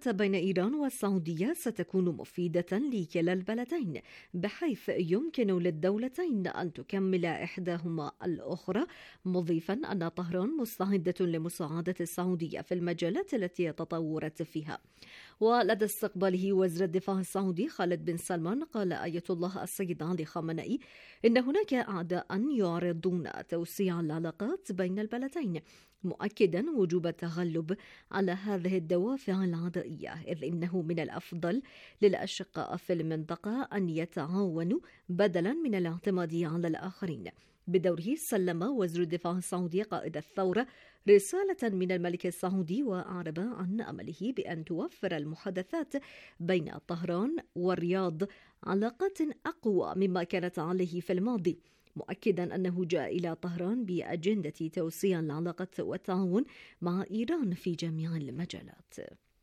العلاقات بين إيران والسعودية ستكون مفيدة لكلا البلدين، بحيث يمكن للدولتين أن تكمل إحداهما الأخرى، مضيفا أن طهران مستعدة لمساعدة السعودية في المجالات التي تطورت فيها. ولدى استقباله وزير الدفاع السعودي خالد بن سلمان، قال آية الله السيد علي خامنئي إن هناك أعداء يعرضون توسيع العلاقات بين البلدين، مؤكدا وجوب التغلب على هذه الدوافع العدائية، إذ إنه من الأفضل للأشقاء في المنطقة أن يتعاونوا بدلا من الاعتماد على الآخرين. بدوره سلم وزير الدفاع السعودي قائد الثورة رسالة من الملك السعودي، وأعرب عن أمله بأن توفر المحادثات بين طهران والرياض علاقات أقوى مما كانت عليه في الماضي، مؤكدا أنه جاء إلى طهران بأجندة توسيع العلاقات والتعاون مع إيران في جميع المجالات.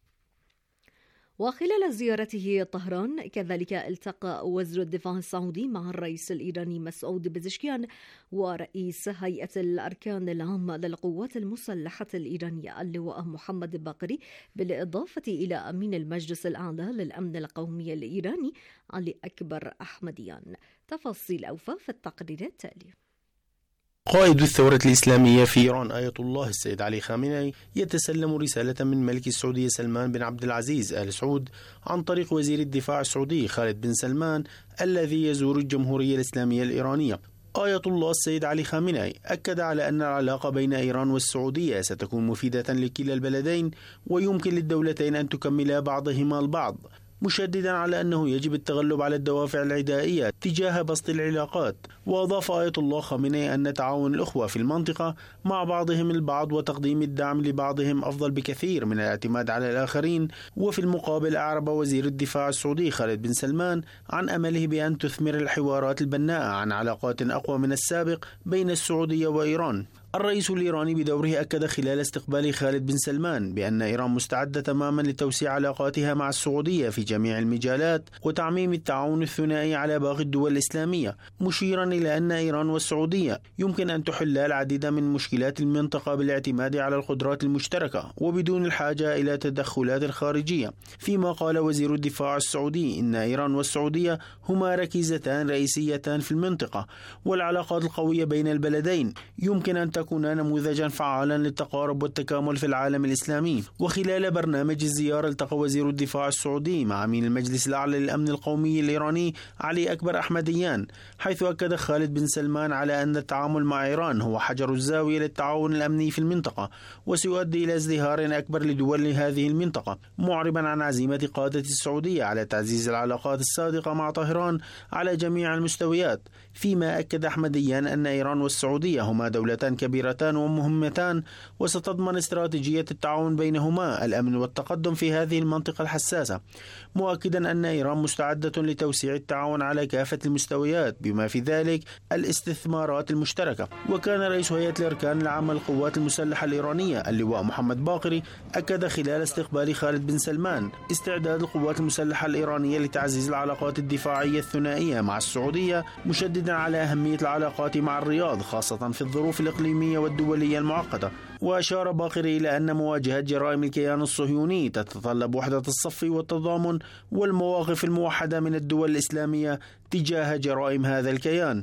وخلال زيارته طهران كذلك التقى وزير الدفاع السعودي مع الرئيس الإيراني مسعود بزشكيان ورئيس هيئة الأركان العامة للقوات المسلحة الإيرانية اللواء محمد باقري، بالإضافة إلى أمين المجلس الأعلى للأمن القومي الإيراني علي أكبر أحمديان. تفاصيل أوفى في التقرير التالي. قائد الثورة الإسلامية في إيران آية الله السيد علي خامنئي يتسلم رسالة من ملك السعودية سلمان بن عبد العزيز آل سعود عن طريق وزير الدفاع السعودي خالد بن سلمان الذي يزور الجمهورية الإسلامية الإيرانية. آية الله السيد علي خامنئي أكد على أن العلاقة بين إيران والسعودية ستكون مفيدة لكلا البلدين، ويمكن للدولتين أن تكملا بعضهما البعض، مشددا على أنه يجب التغلب على الدوافع العدائية تجاه بسط العلاقات. وأضاف آية الله خامنئي أن تعاون الأخوة في المنطقة مع بعضهم البعض وتقديم الدعم لبعضهم أفضل بكثير من الاعتماد على الآخرين. وفي المقابل أعرب وزير الدفاع السعودي خالد بن سلمان عن أمله بأن تثمر الحوارات البناءة عن علاقات أقوى من السابق بين السعودية وإيران. الرئيس الإيراني بدوره أكد خلال استقبال خالد بن سلمان بأن إيران مستعدة تماما لتوسيع علاقاتها مع السعودية في جميع المجالات وتعميم التعاون الثنائي على باقي الدول الإسلامية، مشيرا إلى أن إيران والسعودية يمكن أن تحل العديد من مشكلات المنطقة بالاعتماد على القدرات المشتركة وبدون الحاجة إلى تدخلات خارجية. فيما قال وزير الدفاع السعودي إن إيران والسعودية هما ركيزتان رئيسيتان في المنطقة، والعلاقات القوية بين البلدين يمكن أن تكون نموذجا فعالا للتقارب والتكامل في العالم الإسلامي. وخلال برنامج الزيارة التقى وزير الدفاع السعودي مع أمين المجلس الأعلى للأمن القومي الإيراني علي أكبر أحمديان، حيث أكد خالد بن سلمان على أن التعامل مع إيران هو حجر الزاوية للتعاون الأمني في المنطقة، وسيؤدي إلى ازدهار أكبر لدول هذه المنطقة، معربا عن عزيمة قادة السعودية على تعزيز العلاقات الصادقة مع طهران على جميع المستويات. فيما أكد أحمديان أن إيران والسعودية هما دولتان كبيرتان ومهمتان، وستضمن استراتيجية التعاون بينهما الأمن والتقدم في هذه المنطقة الحساسة، مؤكدا أن إيران مستعدة لتوسيع التعاون على كافة المستويات بما في ذلك الاستثمارات المشتركة. وكان رئيس هيئة الأركان العامة للقوات المسلحة الإيرانية اللواء محمد باقري أكد خلال استقبال خالد بن سلمان استعداد القوات المسلحة الإيرانية لتعزيز العلاقات الدفاعية الثنائية مع السعودية، مشددا على أهمية العلاقات مع الرياض خاصة في الظروف الإقليمية والدولية المعقدة. وأشار باقري إلى أن مواجهة جرائم الكيان الصهيوني تتطلب وحدة الصف والتضامن والمواقف الموحدة من الدول الإسلامية تجاه جرائم هذا الكيان.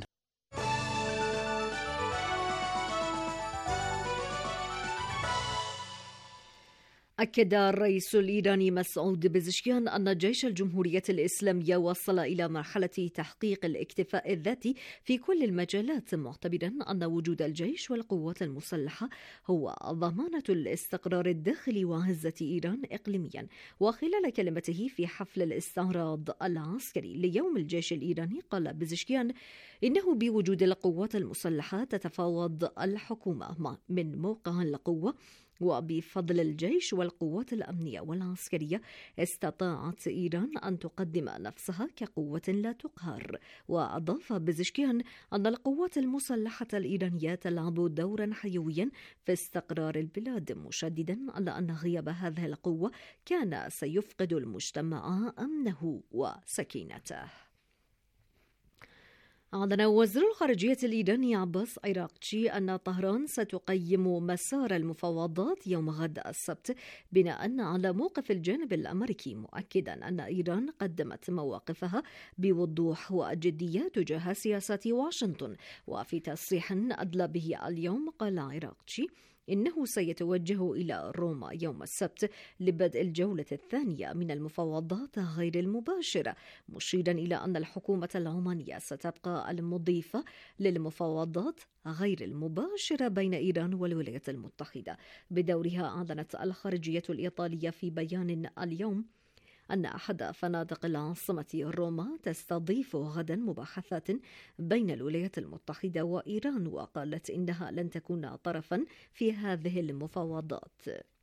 أكد الرئيس الإيراني مسعود بزشكيان أن جيش الجمهورية الإسلامية وصل إلى مرحلة تحقيق الاكتفاء الذاتي في كل المجالات، معتبرا أن وجود الجيش والقوات المسلحة هو ضمانة الاستقرار الداخلي وعزة إيران إقليميا. وخلال كلمته في حفل الاستعراض العسكري ليوم الجيش الإيراني، قال بزشكيان إنه بوجود القوات المسلحة تتفاوض الحكومة من موقع القوة، وبفضل الجيش والقوات الأمنية والعسكرية استطاعت إيران أن تقدم نفسها كقوة لا تقهر. وأضاف بزشكيان أن القوات المسلحة الإيرانية تلعب دورا حيويا في استقرار البلاد، مشددا على أن غياب هذه القوة كان سيفقد المجتمع أمنه وسكينته. أعلن وزير الخارجية الإيراني عباس عراقچي أن طهران ستقيم مسار المفاوضات يوم غد السبت بناء على موقف الجانب الأمريكي، مؤكدا أن إيران قدمت مواقفها بوضوح وجدية تجاه سياسة واشنطن. وفي تصريح أدلى به اليوم قال عراقچي إنه سيتوجه إلى روما يوم السبت لبدء الجولة الثانية من المفاوضات غير المباشرة، مشيرا إلى أن الحكومة العمانية ستبقى المضيفة للمفاوضات غير المباشرة بين إيران والولايات المتحدة. بدورها أعلنت الخارجية الإيطالية في بيان اليوم أن أحد فنادق العاصمة روما تستضيف غدا مباحثات بين الولايات المتحدة وإيران، وقالت إنها لن تكون طرفا في هذه المفاوضات.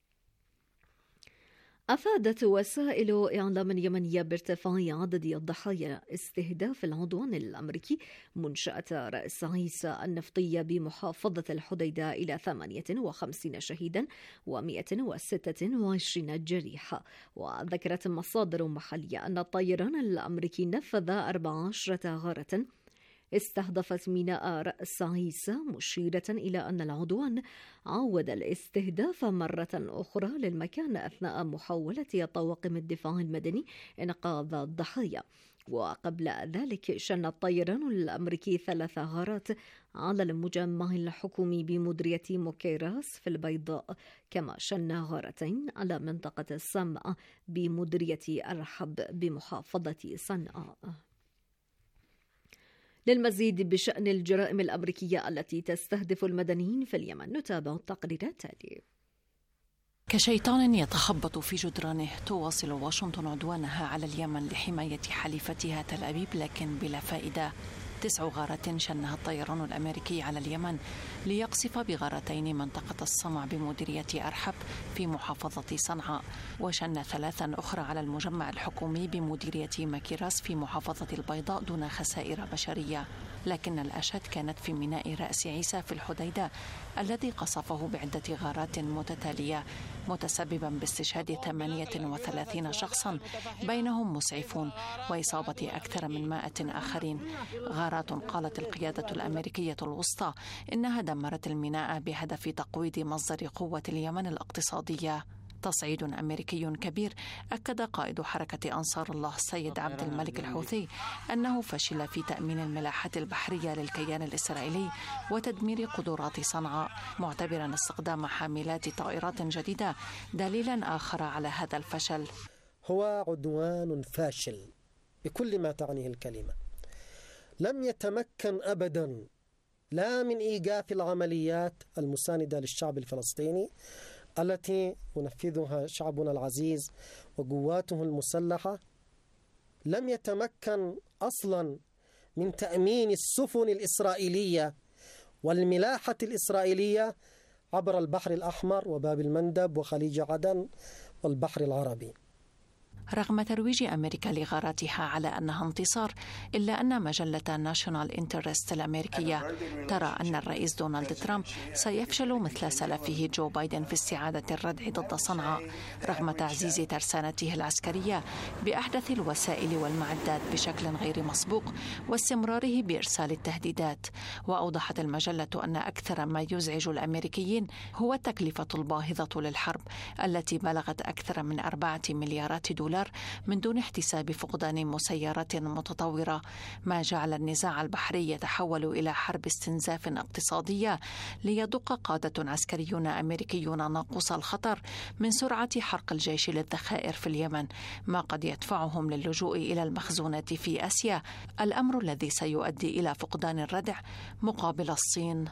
أفادت وسائل إعلام يمنية بارتفاع عدد الضحايا استهداف العدوان الأمريكي منشأة رأس عيسى النفطية بمحافظة الحديدة إلى 58 شهيدا و126 جريحا. وذكرت مصادر محلية أن الطيران الأمريكي نفذ 14 غارة استهدفت ميناء رأس عيسى، مشيرة إلى أن العدوان عاود الاستهداف مرة أخرى للمكان أثناء محاولة طواقم الدفاع المدني إنقاذ الضحايا. وقبل ذلك شن الطيران الأمريكي 3 غارات على المجمع الحكومي بمديرية موكيراس في البيضاء، كما شن غارتين على منطقة السمع بمديرية أرحب بمحافظة صنعاء. للمزيد بشأن الجرائم الأمريكية التي تستهدف المدنيين في اليمن نتابع التقرير التالي. كشيطان يتخبط في جدرانه تواصل واشنطن عدوانها على اليمن لحماية حليفتها تل أبيب، لكن بلا فائدة. 9 غارات شنها الطيران الأمريكي على اليمن ليقصف بغارتين منطقة الصمع بمديرية أرحب في محافظة صنعاء، وشن 3 أخرى على المجمع الحكومي بمديرية ماكيراس في محافظة البيضاء دون خسائر بشرية. لكن الأشد كانت في ميناء رأس عيسى في الحديدة الذي قصفه بعدة غارات متتالية، متسببا باستشهاد 38 شخصا بينهم مسعفون وإصابة أكثر من 100 آخرين. غارات قالت القيادة الأمريكية الوسطى إنها دمرت الميناء بهدف تقويض مصدر قوة اليمن الاقتصادية. تصعيد أمريكي كبير. أكد قائد حركة أنصار الله السيد عبد الملك الحوثي أنه فشل في تأمين الملاحة البحرية للكيان الإسرائيلي وتدمير قدرات صنعاء، معتبرا استخدام حاملات طائرات جديدة دليلا آخر على هذا الفشل. هو عدوان فاشل بكل ما تعنيه الكلمة. لم يتمكن أبدا لا من إيقاف العمليات المساندة للشعب الفلسطيني التي ينفذها شعبنا العزيز وقواته المسلحة، لم يتمكن أصلا من تأمين السفن الإسرائيلية والملاحة الإسرائيلية عبر البحر الأحمر وباب المندب وخليج عدن والبحر العربي. رغم ترويج أمريكا لغاراتها على أنها انتصار، إلا أن مجلة ناشونال انترست الأمريكية ترى أن الرئيس دونالد ترامب سيفشل مثل سلفه جو بايدن في استعادة الردع ضد صنعاء، رغم تعزيز ترسانته العسكرية بأحدث الوسائل والمعدات بشكل غير مسبوق واستمراره بإرسال التهديدات. وأوضحت المجلة أن أكثر ما يزعج الأمريكيين هو التكلفة الباهظة للحرب التي بلغت أكثر من 4 مليارات دولار من دون احتساب فقدان مسيرات متطورة، ما جعل النزاع البحري يتحول إلى حرب استنزاف اقتصادية ليدق قادة عسكريون أمريكيون ناقوس الخطر من سرعة حرق الجيش للذخائر في اليمن، ما قد يدفعهم للجوء إلى المخزونات في آسيا، الأمر الذي سيؤدي إلى فقدان الردع مقابل الصين.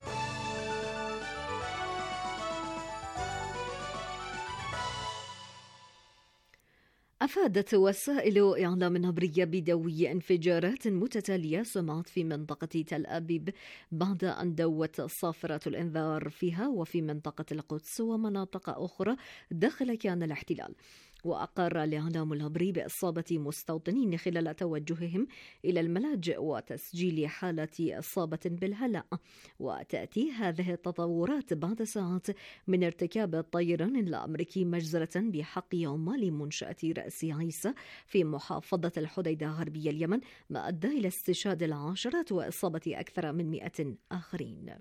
أفادت وسائل إعلام عبرية بدوي انفجارات متتالية سمعت في منطقة تل أبيب بعد أن دوت صافرة الإنذار فيها وفي منطقة القدس ومناطق أخرى داخل كيان الاحتلال. وأقر الإعلام العبري بإصابة مستوطنين خلال توجههم إلى الملاجئ وتسجيل حالة إصابة بالهلع. وتأتي هذه التطورات بعد ساعات من ارتكاب الطيران الأمريكي مجزرة بحق عمال منشأة رأس عيسى في محافظة الحديدة غربي اليمن، ما أدى إلى استشهاد العشرات وإصابة أكثر من 100 آخرين.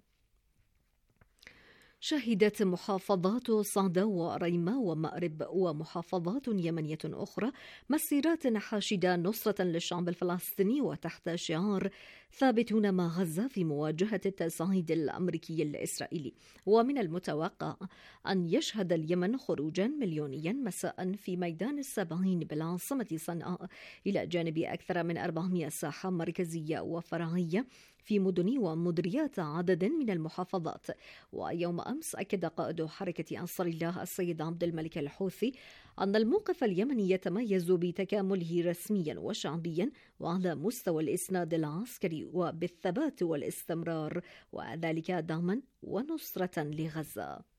شهدت محافظات صعدة وريمة ومأرب ومحافظات يمنية أخرى مسيرات حاشدة نصرة للشعب الفلسطيني وتحت شعار ثابتون مع غزة في مواجهة التصعيد الأمريكي الإسرائيلي. ومن المتوقع أن يشهد اليمن خروجا مليونيا مساء في ميدان السبعين بالعاصمة صنعاء، إلى جانب أكثر من 400 ساحة مركزية وفرعية في مدن ومديريات عدد من المحافظات. ويوم أمس أكد قائد حركة أنصار الله السيد عبد الملك الحوثي أن الموقف اليمني يتميز بتكامله رسميا وشعبيا وعلى مستوى الإسناد العسكري وبالثبات والاستمرار، وذلك دعما ونصرة لغزة.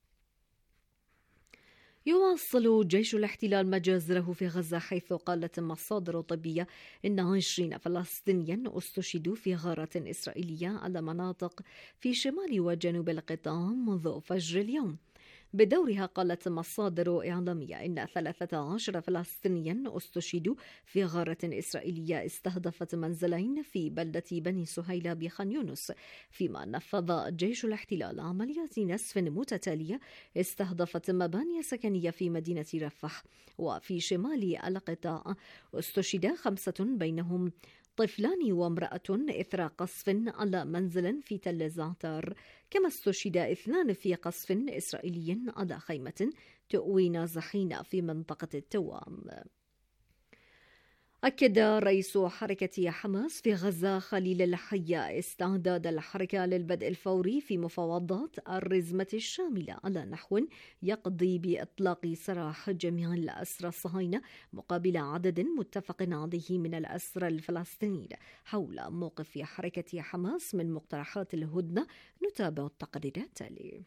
يواصل جيش الاحتلال مجازره في غزة، حيث قالت مصادر طبية إن 20 فلسطينيا استشهدوا في غارات إسرائيلية على مناطق في شمال وجنوب القطاع منذ فجر اليوم. بدورها قالت مصادر إعلامية إن 13 فلسطينيا استشهدوا في غارة إسرائيلية استهدفت منزلين في بلدة بني سهيلة بخان يونس، فيما نفذ جيش الاحتلال عمليات نسف متتالية استهدفت مباني سكنية في مدينة رفح. وفي شمال القطاع استشهد 5 بينهم طفلان وامرأة إثر قصف على منزل في تل زعتر، كما استشهد 2 في قصف إسرائيلي على خيمة تؤوي نازحين في منطقة التوام. أكد رئيس حركة حماس في غزة خليل الحية استعداد الحركة للبدء الفوري في مفاوضات الرزمة الشاملة على نحو يقضي بإطلاق سراح جميع الأسرى الصهاينة مقابل عدد متفق عليه من الأسرى الفلسطينيين. حول موقف حركة حماس من مقترحات الهدنة نتابع التقرير التالي.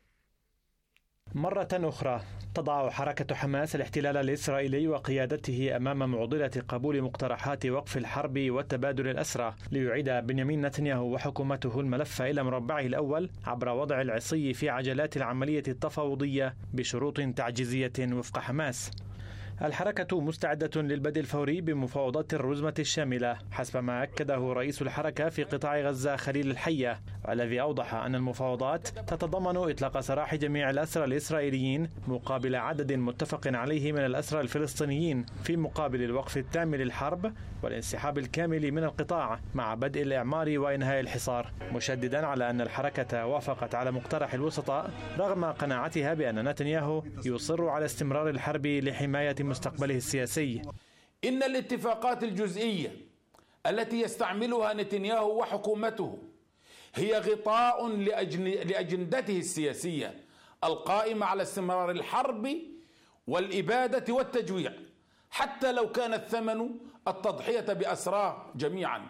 مرة أخرى تضع حركة حماس الاحتلال الإسرائيلي وقيادته أمام معضلة قبول مقترحات وقف الحرب وتبادل الأسرى ليعيد بنيامين نتنياهو وحكومته الملف إلى مربعه الأول عبر وضع العصي في عجلات العملية التفاوضية بشروط تعجيزية وفق حماس. الحركة مستعدة للبدء الفوري بمفاوضات الرزمة الشاملة حسب ما أكده رئيس الحركة في قطاع غزة خليل الحية، الذي أوضح أن المفاوضات تتضمن إطلاق سراح جميع الأسرى الإسرائيليين مقابل عدد متفق عليه من الأسرى الفلسطينيين في مقابل الوقف التام للحرب والانسحاب الكامل من القطاع مع بدء الإعمار وإنهاء الحصار، مشددا على أن الحركة وافقت على مقترح الوسطاء رغم قناعتها بأن نتنياهو يصر على استمرار الحرب لحماية مستقبله السياسي. إن الاتفاقات الجزئية التي يستعملها نتنياهو وحكومته هي غطاء لأجندته السياسية القائمة على استمرار الحرب والإبادة والتجويع، حتى لو كان الثمن التضحية بأسراه جميعا.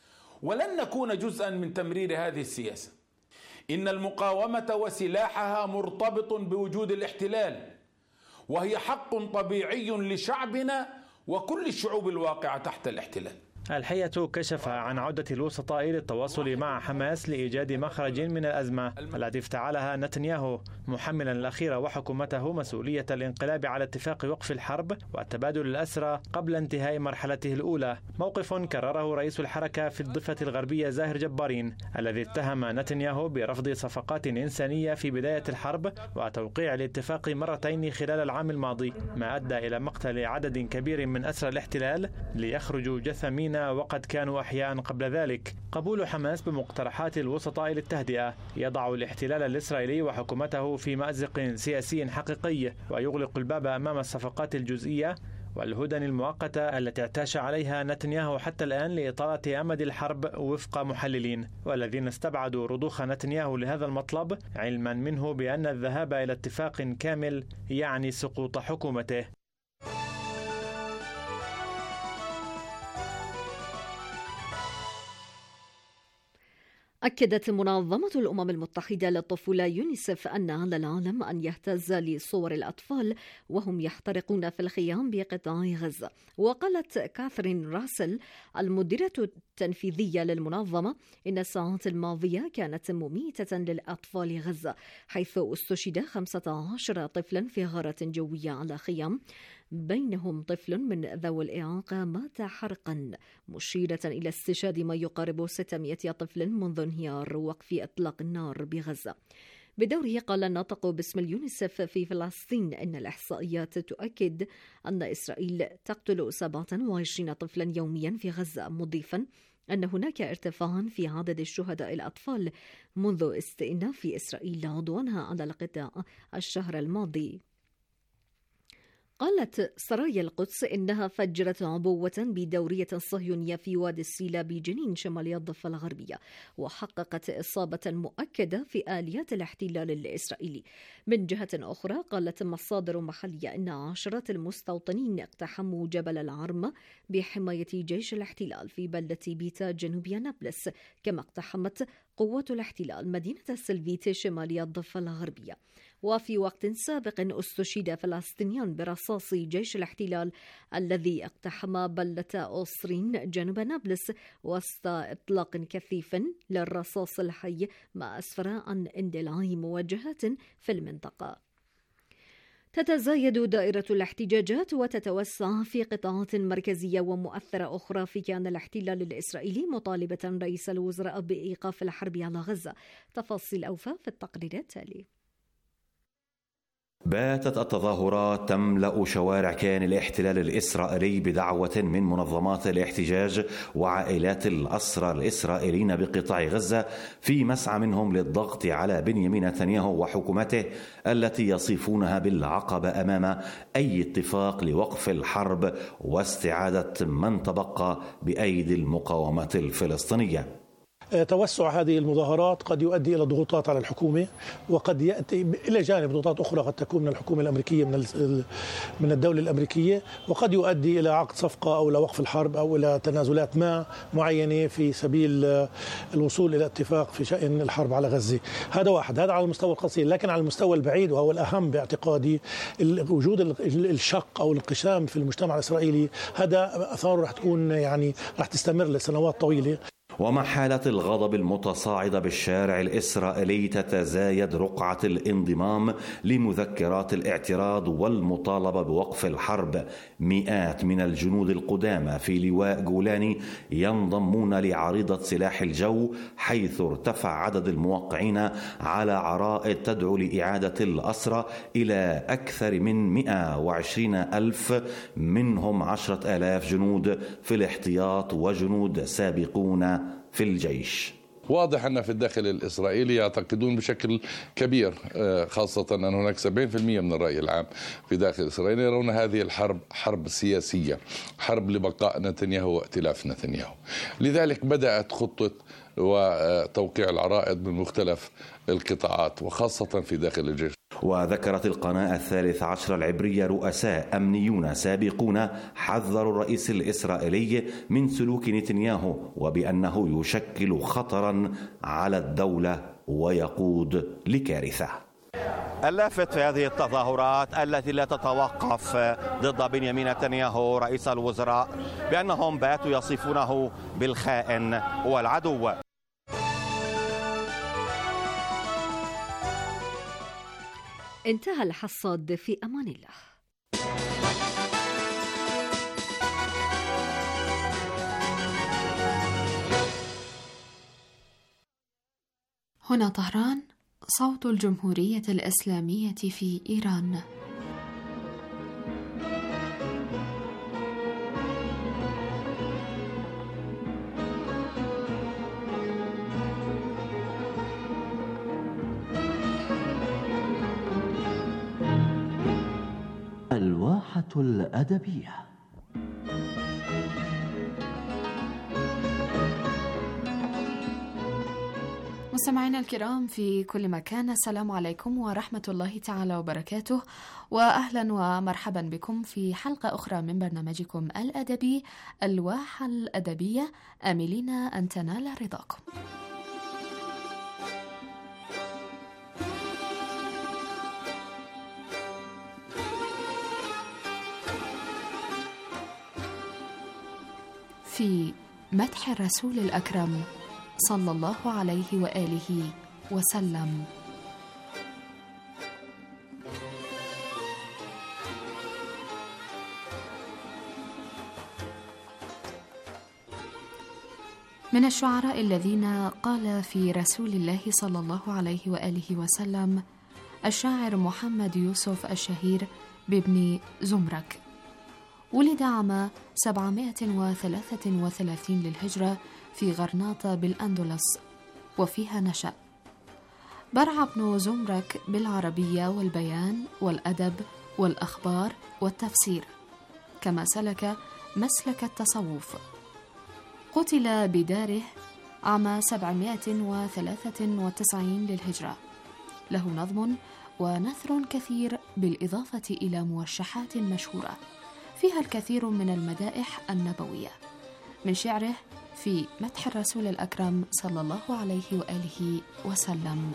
ولن نكون جزءا من تمرير هذه السياسة. إن المقاومة وسلاحها مرتبط بوجود الاحتلال، وهي حق طبيعي لشعبنا وكل الشعوب الواقعة تحت الاحتلال. الحية كشف عن عودة الوسطاء للتواصل مع حماس لإيجاد مخرج من الأزمة التي افتعلها نتنياهو، محملا الأخير وحكومته مسؤولية الانقلاب على اتفاق وقف الحرب وتبادل الأسرى قبل انتهاء مرحلته الأولى، موقف كرره رئيس الحركة في الضفة الغربية زاهر جبارين الذي اتهم نتنياهو برفض صفقات إنسانية في بداية الحرب وتوقيع الاتفاق مرتين خلال العام الماضي، ما أدى إلى مقتل عدد كبير من أسرى الاحتلال ليخرجوا جثمين وقد كانوا أحياء قبل ذلك. قبول حماس بمقترحات الوسطاء للتهدئة يضع الاحتلال الإسرائيلي وحكومته في مأزق سياسي حقيقي ويغلق الباب أمام الصفقات الجزئية والهدن المؤقتة التي اعتاش عليها نتنياهو حتى الآن لإطالة أمد الحرب وفق محللين، والذين استبعدوا رضوخ نتنياهو لهذا المطلب علما منه بأن الذهاب إلى اتفاق كامل يعني سقوط حكومته. أكدت منظمة الأمم المتحدة للطفولة يونيسف أن على العالم أن يهتز لصور الأطفال وهم يحترقون في الخيام بقطاع غزة. وقالت كاثرين راسل المديرة التنفيذية للمنظمة إن الساعات الماضية كانت مميتة للأطفال غزة، حيث استشهد 15 طفلا في غارة جوية على خيام، بينهم طفل من ذوي الإعاقة مات حرقا، مشيرة إلى استشهاد ما يقارب 600 طفل منذ انهيار وقف إطلاق النار بغزة. بدوره قال الناطق باسم اليونيسف في فلسطين إن الإحصائيات تؤكد أن إسرائيل تقتل 27 طفلا يوميا في غزة، مضيفا أن هناك ارتفاعا في عدد الشهداء الأطفال منذ استئناف إسرائيل عدوانها على القطاع الشهر الماضي. قالت سرايا القدس إنها فجرت عبوة بدورية صهيونية في وادي السيلا بجنين شمال الضفة الغربية، وحققت إصابة مؤكدة في آليات الاحتلال الإسرائيلي. من جهة أخرى قالت مصادر محلية إن عشرات المستوطنين اقتحموا جبل العرمة بحماية جيش الاحتلال في بلدة بيتا جنوب نابلس، كما اقتحمت قوات الاحتلال مدينة سلفيت شمال الضفة الغربية. وفي وقت سابق استشهد فلسطينيان برصاص جيش الاحتلال الذي اقتحم بلدة أوسرين جنوب نابلس وسط إطلاق كثيف للرصاص الحي، ما أسفر عن اندلاع مواجهات في المنطقة. تتزايد دائرة الاحتجاجات وتتوسع في قطاعات مركزية ومؤثرة أخرى في كيان الاحتلال الإسرائيلي، مطالبة رئيس الوزراء بإيقاف الحرب على غزة. تفاصيل أوفى في التقرير التالي. باتت التظاهرات تملأ شوارع كيان الاحتلال الإسرائيلي بدعوة من منظمات الاحتجاج وعائلات الأسرى الإسرائيليين بقطاع غزة في مسعى منهم للضغط على بنيامين نتنياهو وحكومته التي يصفونها بالعقبة أمام أي اتفاق لوقف الحرب واستعادة من تبقى بأيدي المقاومة الفلسطينية. توسع هذه المظاهرات قد يؤدي إلى ضغوطات على الحكومة، وقد يأتي إلى جانب ضغوطات أخرى قد تكون من الحكومة الأمريكية من الدولة الأمريكية، وقد يؤدي إلى عقد صفقة أو إلى وقف الحرب أو إلى تنازلات معينة في سبيل الوصول إلى اتفاق في شأن الحرب على غزة. هذا واحد، هذا على المستوى القصير. لكن على المستوى البعيد وهو الأهم باعتقادي، وجود الشق أو الانقسام في المجتمع الإسرائيلي، هذا أثاره رح تكون رح تستمر لسنوات طويلة. ومع حالة الغضب المتصاعدة بالشارع الإسرائيلي تتزايد رقعة الانضمام لمذكرات الاعتراض والمطالبة بوقف الحرب. مئات من الجنود القدامى في لواء جولاني ينضمون لعريضة سلاح الجو، حيث ارتفع عدد الموقعين على عرائض تدعو لإعادة الأسرى إلى أكثر من 120,000، منهم 10,000 جنود في الاحتياط وجنود سابقون في الجيش. واضح أن في الداخل الإسرائيلي يعتقدون بشكل كبير، خاصة أن هناك 70% من الرأي العام في داخل إسرائيل يرون هذه الحرب حرب سياسية، حرب لبقاء نتنياهو وائتلاف نتنياهو. لذلك بدأت خطة وتوقيع العرائض من مختلف القطاعات وخاصة في داخل الجيش. وذكرت القناة 13 العبرية رؤساء أمنيون سابقون حذروا الرئيس الإسرائيلي من سلوك نتنياهو وبأنه يشكل خطرا على الدولة ويقود لكارثة. اللافت في هذه التظاهرات التي لا تتوقف ضد بنيامين نتنياهو رئيس الوزراء بأنهم باتوا يصفونه بالخائن والعدو. انتهى الحصاد، في أمان الله. هنا طهران، صوت الجمهورية الإسلامية في إيران. الواحة الأدبية. مستمعينا الكرام في كل مكان، السلام عليكم ورحمة الله تعالى وبركاته، وأهلا ومرحبا بكم في حلقة أخرى من برنامجكم الأدبي الواحة الأدبية، آملين أن تنال رضاكم. في مدح الرسول الأكرم صلى الله عليه وآله وسلم. من الشعراء الذين قال في رسول الله صلى الله عليه وآله وسلم الشاعر محمد يوسف الشهير بابن زمرك، ولد عام 733 للهجرة في غرناطة بالأندلس، وفيها نشأ. برع ابن زمرك بالعربية والبيان والأدب والأخبار والتفسير، كما سلك مسلك التصوف. قتل بداره عام 793 للهجرة. له نظم ونثر كثير، بالإضافة إلى موشحات مشهورة فيها الكثير من المدائح النبوية، من شعره في مدح الرسول الأكرم صلى الله عليه وآله وسلم.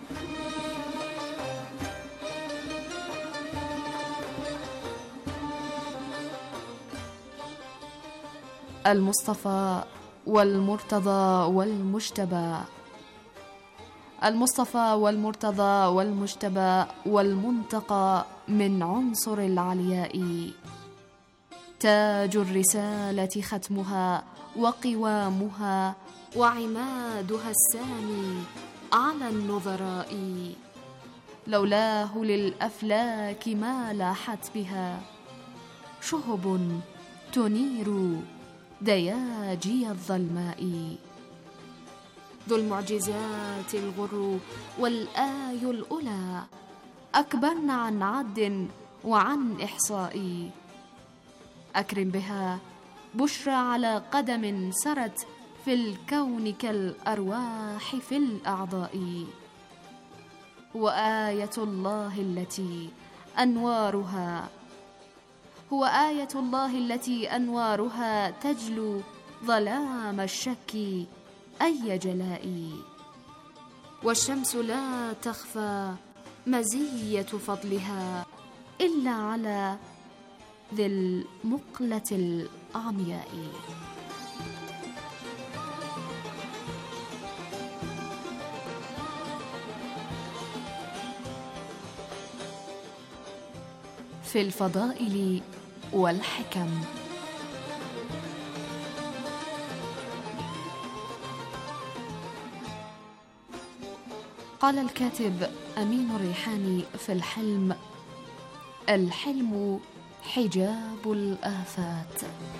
المصطفى والمرتضى والمجتبى، المصطفى والمرتضى والمجتبى والمنتقى من عنصر العلياء، تاج الرسالة ختمها وقوامها وعمادها السامي على النظراء، لولاه للأفلاك ما لاحت بها شهب تنير دياجي الظلماء، ذو المعجزات الغر والآي الأولى أكبرن عن عد وعن إحصاء، أكرم بها بشرى على قدم سرت في الكون كالأرواح في الأعضاء، وآية الله التي أنوارها هو آية الله التي أنوارها تجلو ظلام الشك أي جلاء، والشمس لا تخفى مزية فضلها إلا على ذي المقلة العمياء. في الفضائل والحكم. قال الكاتب أمين الريحاني في الحلم: الحلم حجاب الآفات.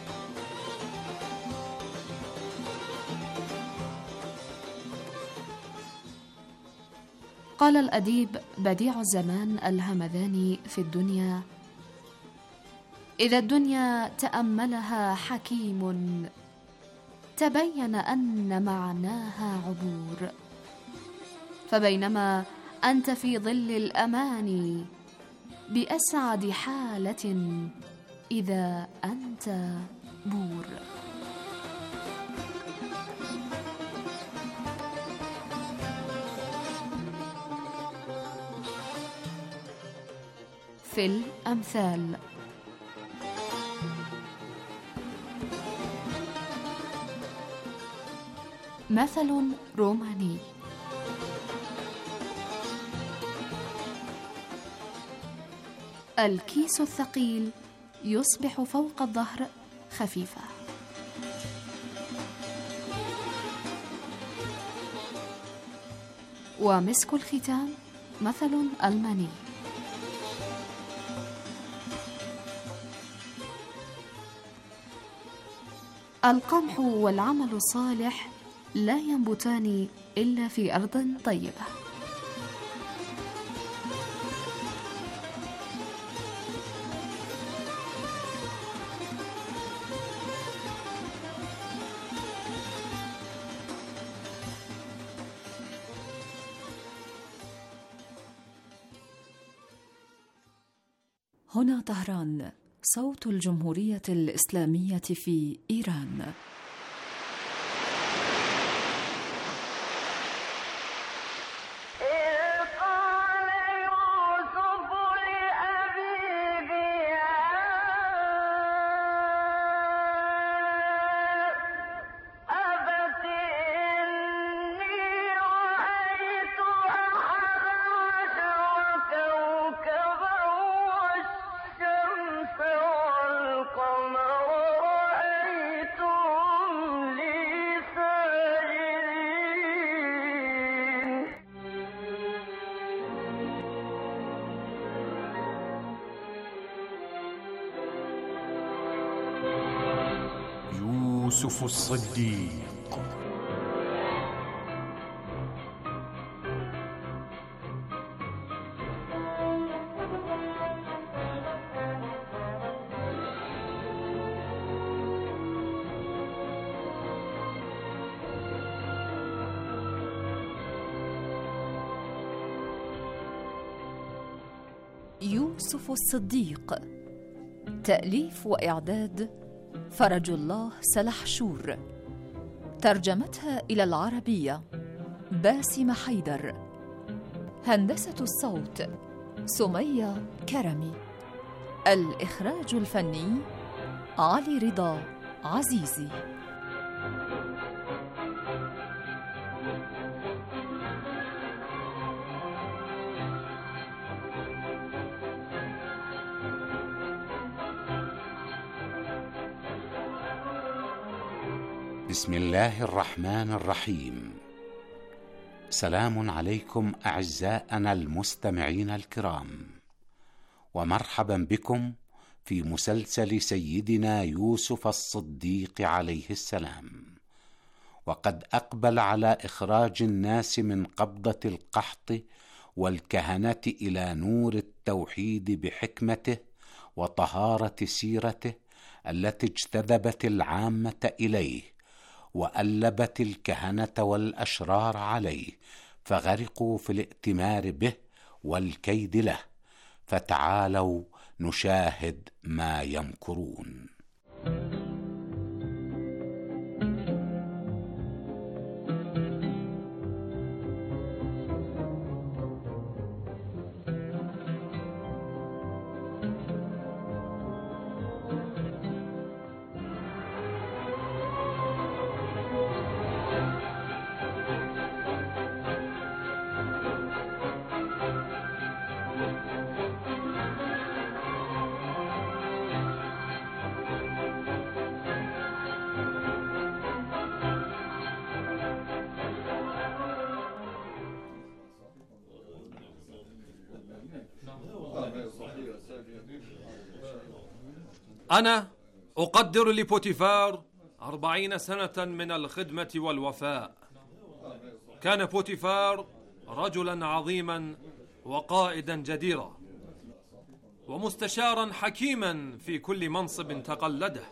قال الأديب بديع الزمان الهمذاني في الدنيا: إذا الدنيا تأملها حكيم تبين أن معناها عبور، فبينما أنت في ظل الأمان بأسعد حالة إذا أنت بور. في الأمثال: مثل روماني: الكيس الثقيل يصبح فوق الظهر خفيفا. ومسك الختام مثل ألماني: القمح والعمل الصالح لا ينبتان إلا في أرض طيبة. هنا طهران، صوت الجمهورية الإسلامية في إيران. يوسف الصديق. يوسف الصديق. تأليف وإعداد فرج الله سلحشور. ترجمتها إلى العربية باسم حيدر. هندسة الصوت سمية كرمي. الإخراج الفني علي رضا عزيزي. بسم الله الرحمن الرحيم. سلام عليكم أعزائنا المستمعين الكرام، ومرحبا بكم في مسلسل سيدنا يوسف الصديق عليه السلام. وقد أقبل على إخراج الناس من قبضة القحط والكهنة إلى نور التوحيد بحكمته وطهارة سيرته التي اجتذبت العامة إليه وألبت الكهنة والأشرار عليه، فغرقوا في الائتمار به والكيد له. فتعالوا نشاهد ما يمكرون. أنا أقدر لبوتيفار 40 سنة من الخدمة والوفاء. كان بوتيفار رجلا عظيما وقائدا جديرا ومستشارا حكيما في كل منصب تقلده.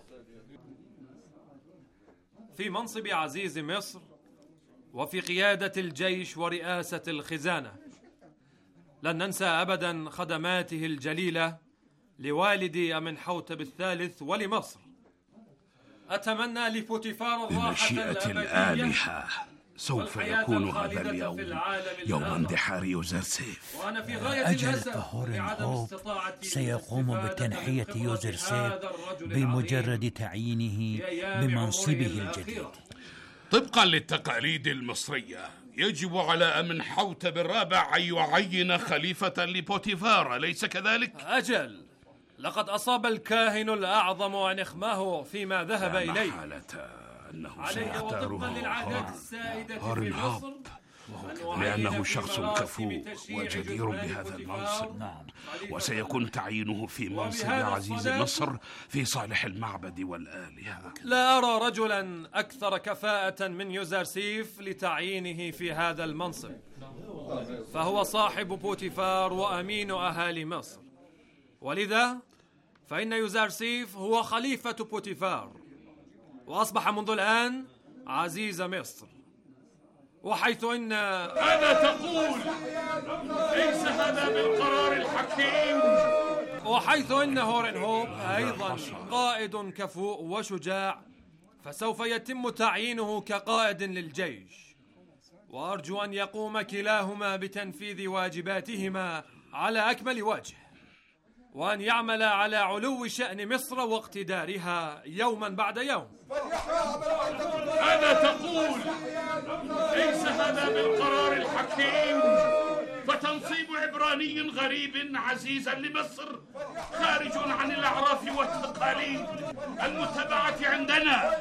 في منصب عزيز مصر وفي قيادة الجيش ورئاسة الخزانة. لن ننسى أبدا خدماته الجليلة لوالدي أمنحوتب الثالث ولمصر. أتمنى لبوتيفار الراحة بمشيئة الآلهة سوف يكون هذا اليوم يوم اندحار يوزرسيف. أجل فهورنهوب سيقوم بتنحية يوزرسيف بمجرد تعيينه بمنصبه الجديد. طبقا للتقاليد المصرية يجب على أمنحوتب الرابع أن يعين خليفة لبوتيفار، أليس كذلك؟ أجل، لقد أصاب الكاهن الأعظم ونخمه فيما ذهب إليه. أنه سيختاره هورنهوب لأنه شخص كفؤ وجدير بهذا المنصب، وسيكون تعيينه في منصب عزيز مصر في صالح المعبد والآلهة. لا أرى رجلا أكثر كفاءة من يوزرسيف لتعيينه في هذا المنصب، فهو صاحب بوتيفار وأمين أهالي مصر، ولذا فإن يوزرسيف هو خليفة بوتيفار وأصبح منذ الآن عزيز مصر. وحيث إن ماذا تقول؟ ليس هذا بالقرار الحكيم. وحيث إن هورنهوب أيضا قائد كفؤ وشجاع، فسوف يتم تعيينه كقائد للجيش، وأرجو أن يقوم كلاهما بتنفيذ واجباتهما على أكمل وجه، وأن يعمل على علو شأن مصر واقتدارها يوما بعد يوم. ماذا تقول؟ ليس هذا بالقرار الحكيم. فتنصيب عبراني غريب عزيزا لمصر خارج عن الأعراف والتقاليد المتبعة عندنا.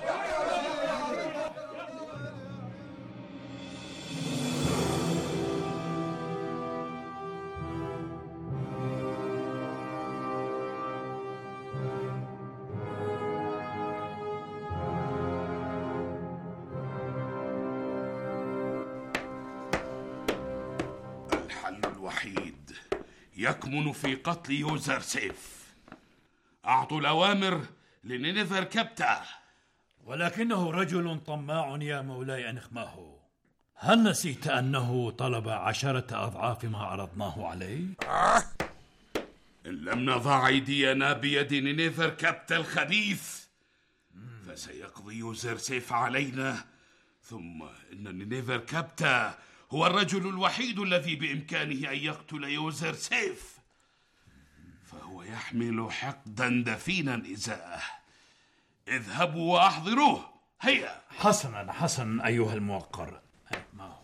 الوحيد يكمن في قتل يوزر سيف. أعطوا الأوامر لنينيفر كابتا. ولكنه رجل طماع يا مولاي أنخماه. هل نسيت أنه طلب 10 أضعاف ما عرضناه عليه؟ إن لم نضع أيدينا بيد نينيفر كابتا الخبيث فسيقضي يوزر سيف علينا. ثم إن نينيفر كابتا هو الرجل الوحيد الذي بإمكانه أن يقتل يوزر سيف، فهو يحمل حقدا دفينا إزاءه. اذهبوا وأحضروه. هيا. حسنا أيها الموقر. ما هو؟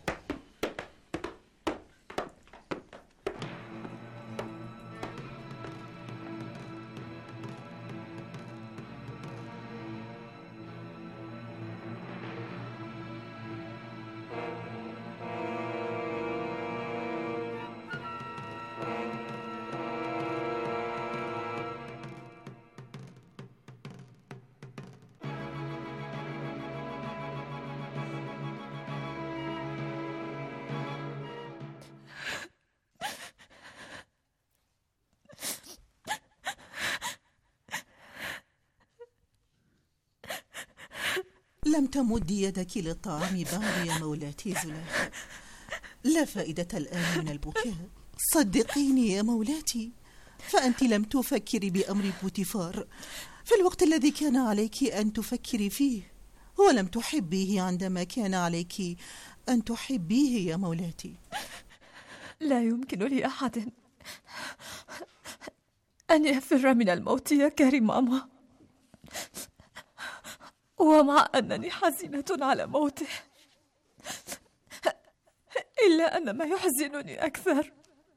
لم تمدي يدك للطعام بعد يا مولاتي زليخة. لا فائدة الآن من البكاء. صدقيني يا مولاتي، فأنت لم تفكري بأمر بوتيفار في الوقت الذي كان عليك أن تفكري فيه، ولم تحبيه عندما كان عليك أن تحبيه يا مولاتي. لا يمكن لأحد أن يفر من الموت يا كريماما، ومع أنني حزينة على موته إلا أن ما يحزنني أكثر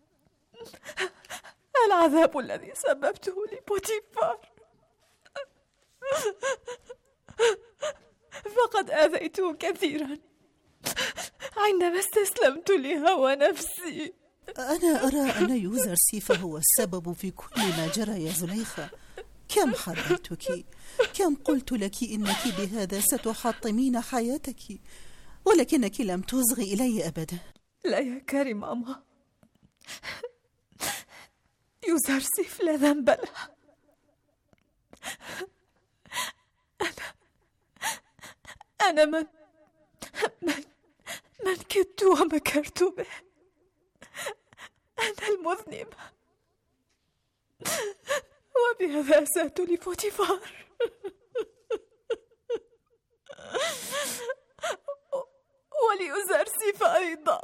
العذاب الذي سببته لبوتيفار، فقد آذيته كثيرا عندما استسلمت لهوى نفسي. أنا أرى أن يوزر سيف هو السبب في كل ما جرى يا زليخة. كم حذرتك، كم قلت لك إنك بهذا ستحطمين حياتك، ولكنك لم تصغي إلي أبدا. لا يا كريماما، يوزر سيف لا ذنب له. أنا من كدت ومكرت به. أنا المذنب، وبهذا أسأت لبوتيفار وليوزر سيف أيضا.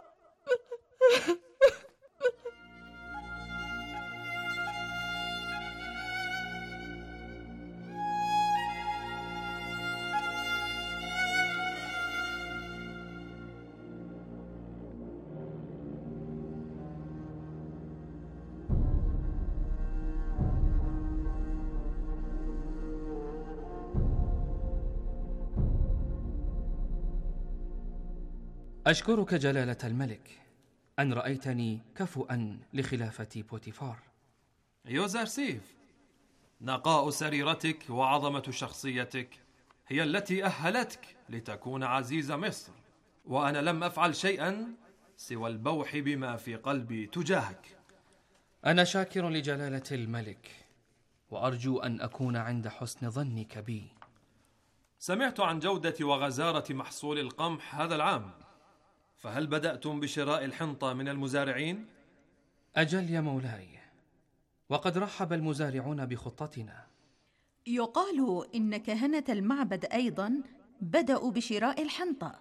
أشكرك جلالة الملك أن رأيتني كفؤا لخلافة بوتيفار. يوزر سيف، نقاء سريرتك وعظمة شخصيتك هي التي أهلتك لتكون عزيز مصر، وأنا لم أفعل شيئا سوى البوح بما في قلبي تجاهك. أنا شاكر لجلالة الملك، وأرجو أن أكون عند حسن ظنك بي. سمعت عن جودة وغزارة محصول القمح هذا العام، فهل بدأتم بشراء الحنطة من المزارعين؟ أجل يا مولاي، وقد رحب المزارعون بخطتنا. يقال إن كهنة المعبد أيضا بدأوا بشراء الحنطة.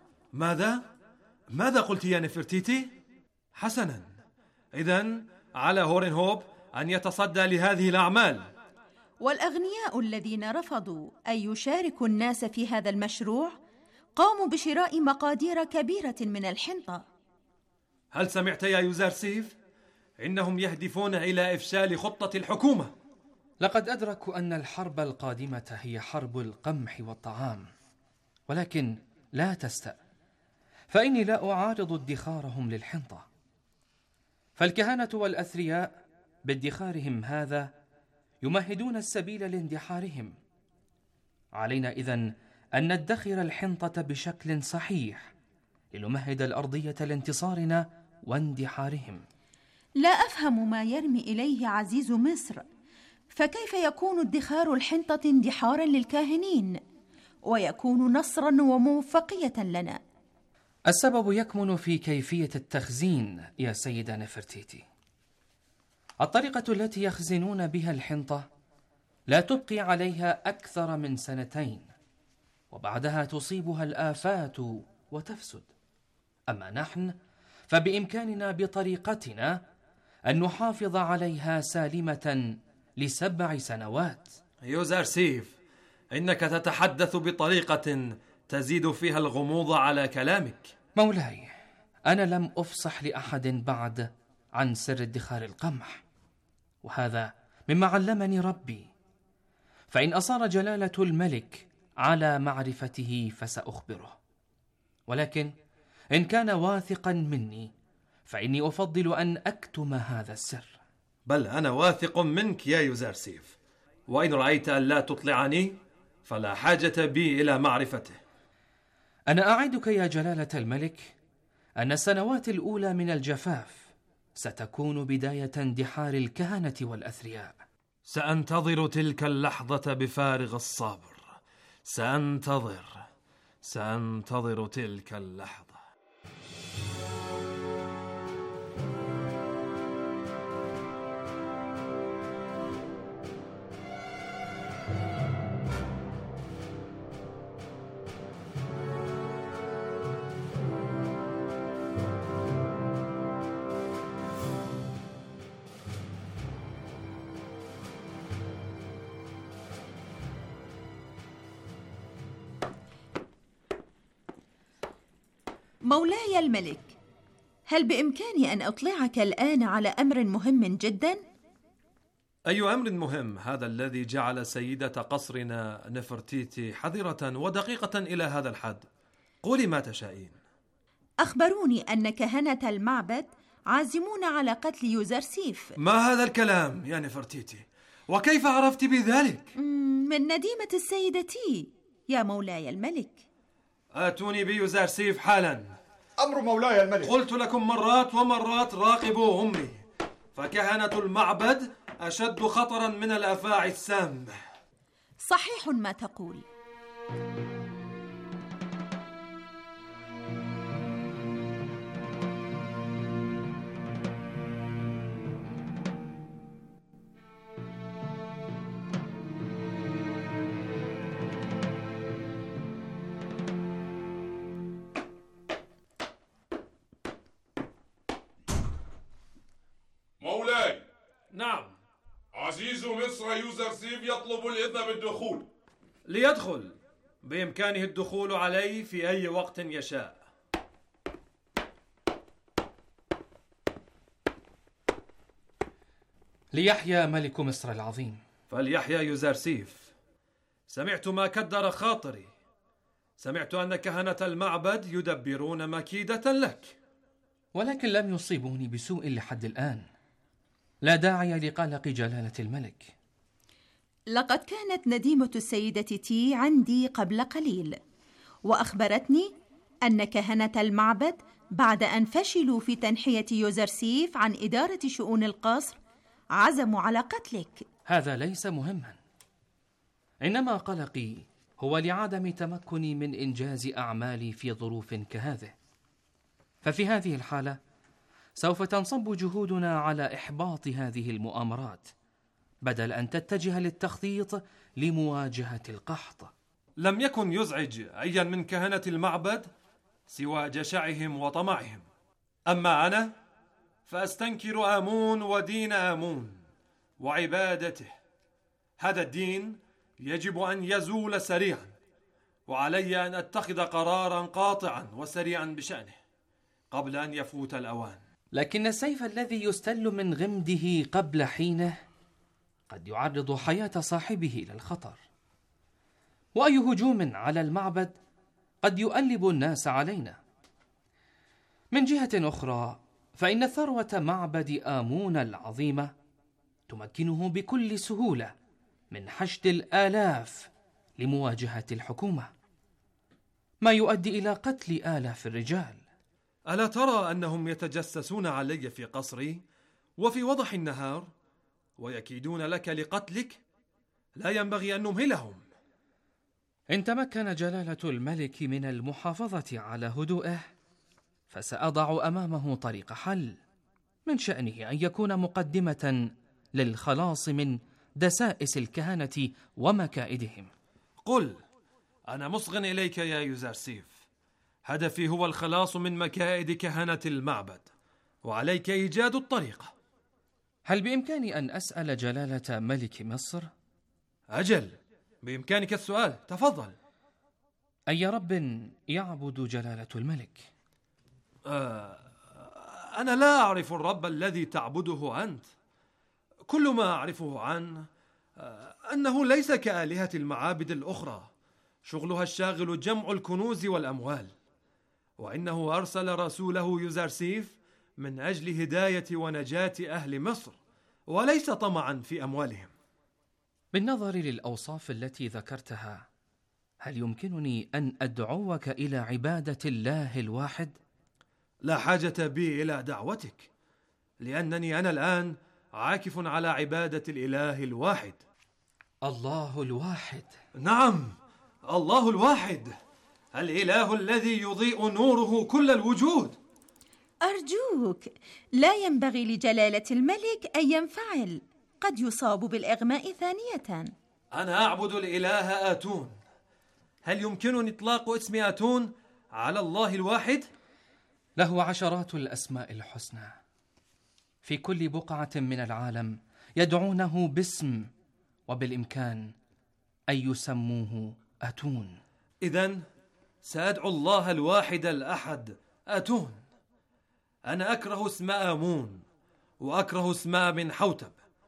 ماذا قلت يا نفرتيتي؟ حسنا، إذن على هورنهوب أن يتصدى لهذه الأعمال. والأغنياء الذين رفضوا أن يشاركوا الناس في هذا المشروع قاموا بشراء مقادير كبيرة من الحنطة. هل سمعت يا يوزر سيف؟ إنهم يهدفون إلى إفشال خطة الحكومة. لقد أدركوا أن الحرب القادمة هي حرب القمح والطعام، ولكن لا تستأ، فإني لا أعارض ادخارهم للحنطة، فالكهنة والأثرياء بادخارهم هذا يمهدون السبيل لاندحارهم. علينا إذن أن ندخر الحنطة بشكل صحيح لنمهد الأرضية لانتصارنا واندحارهم. لا أفهم ما يرمي إليه عزيز مصر، فكيف يكون ادخار الحنطة اندحارا للكاهنين ويكون نصرا وموفقية لنا؟ السبب يكمن في كيفية التخزين يا سيدة نفرتيتي. الطريقة التي يخزنون بها الحنطة لا تبقي عليها أكثر من 2 وبعدها تصيبها الآفات وتفسد. أما نحن فبإمكاننا بطريقتنا أن نحافظ عليها سالمة ل7 سنوات. يوزرسيف، إنك تتحدث بطريقة تزيد فيها الغموض على كلامك. مولاي، أنا لم أفصح لأحد بعد عن سر ادخار القمح، وهذا مما علمني ربي، فإن أصر جلالة الملك على معرفته فسأخبره، ولكن إن كان واثقا مني فإني أفضل أن أكتم هذا السر. بل أنا واثق منك يا يوزرسيف، وإن رأيت أن لا تطلعني فلا حاجة بي إلى معرفته. أنا أعدك يا جلالة الملك أن السنوات الأولى من الجفاف ستكون بداية اندحار الكهنة والأثرياء. سأنتظر تلك اللحظة بفارغ الصبر. سأنتظر تلك اللحظة. مولاي الملك، هل بإمكاني أن أطلعك الآن على أمر مهم جدا؟ أي أمر مهم هذا الذي جعل سيدة قصرنا نفرتيتي حذرة ودقيقة إلى هذا الحد؟ قولي ما تشائين. أخبروني أن كهنة المعبد عازمون على قتل يوزرسيف. ما هذا الكلام يا نفرتيتي؟ وكيف عرفت بذلك؟ من نديمة السيدة تي يا مولاي الملك. آتوني بيوزرسيف حالا. أمر مولاي الملك. قلت لكم مرات ومرات راقبوا أمي، فكهنة المعبد أشد خطرا من الأفاعي السامة. صحيح ما تقول. مولاي. نعم. عزيز مصر يوزرسيف يطلب الإذن بالدخول. ليدخل، بإمكانه الدخول علي في أي وقت يشاء. ليحيى ملك مصر العظيم. فليحيى يوزرسيف. سمعت ما كدر خاطري، سمعت أن كهنة المعبد يدبرون مكيدة لك، ولكن لم يصيبوني بسوء لحد الآن. لا داعي لقلق جلالة الملك. لقد كانت نديمة السيدة تي عندي قبل قليل، وأخبرتني أن كهنة المعبد بعد أن فشلوا في تنحية يوزرسيف عن إدارة شؤون القصر عزموا على قتلك. هذا ليس مهما، إنما قلقي هو لعدم تمكني من إنجاز أعمالي في ظروف كهذه. ففي هذه الحالة سوف تنصب جهودنا على إحباط هذه المؤامرات بدل أن تتجه للتخطيط لمواجهة القحط. لم يكن يزعج أيا من كهنة المعبد سوى جشعهم وطمعهم. أما أنا فأستنكر آمون ودين آمون وعبادته. هذا الدين يجب أن يزول سريعا، وعلي أن أتخذ قرارا قاطعا وسريعا بشأنه قبل أن يفوت الأوان. لكن السيف الذي يستل من غمده قبل حينه قد يعرض حياة صاحبه للخطر، وأي هجوم على المعبد قد يؤلب الناس علينا. من جهة أخرى فإن ثروة معبد آمون العظيمة تمكنه بكل سهولة من حشد الآلاف لمواجهة الحكومة، ما يؤدي إلى قتل آلاف الرجال. ألا ترى أنهم يتجسسون علي في قصري وفي وضح النهار ويكيدون لك لقتلك، لا ينبغي أن نمهلهم. إن تمكن جلالة الملك من المحافظة على هدوئه فسأضع أمامه طريق حل، من شأنه أن يكون مقدمة للخلاص من دسائس الكهنة ومكائدهم. قل، أنا مصغ إليك يا يوزرسيف، هدفي هو الخلاص من مكائد كهنة المعبد، وعليك إيجاد الطريقة. هل بإمكاني أن أسأل جلالة ملك مصر؟ أجل، بإمكانك السؤال، تفضل. أي رب يعبد جلالة الملك؟ أنا لا أعرف الرب الذي تعبده أنت. كل ما أعرفه عنه أنه ليس كآلهة المعابد الأخرى، شغلها الشاغل جمع الكنوز والأموال، وإنه أرسل رسوله يوزرسيف من أجل هداية ونجاة أهل مصر، وليس طمعا في أموالهم. بالنظر للأوصاف التي ذكرتها، هل يمكنني أن أدعوك إلى عبادة الله الواحد؟ لا حاجة بي إلى دعوتك، لأنني أنا الآن عاكف على عبادة الإله الواحد. الله الواحد؟ نعم، الله الواحد، الإله الذي يضيء نوره كل الوجود. أرجوك، لا ينبغي لجلالة الملك أن ينفعل، قد يصاب بالإغماء ثانية. أنا أعبد الإله آتون. هل يمكنني إطلاق اسم آتون على الله الواحد؟ له عشرات الأسماء الحسنى، في كل بقعة من العالم يدعونه باسم، وبالإمكان أن يسموه آتون. إذن سأدعو الله الواحد الأحد آتون. أنا أكره اسم آمون، وأكره اسم بن حوتب.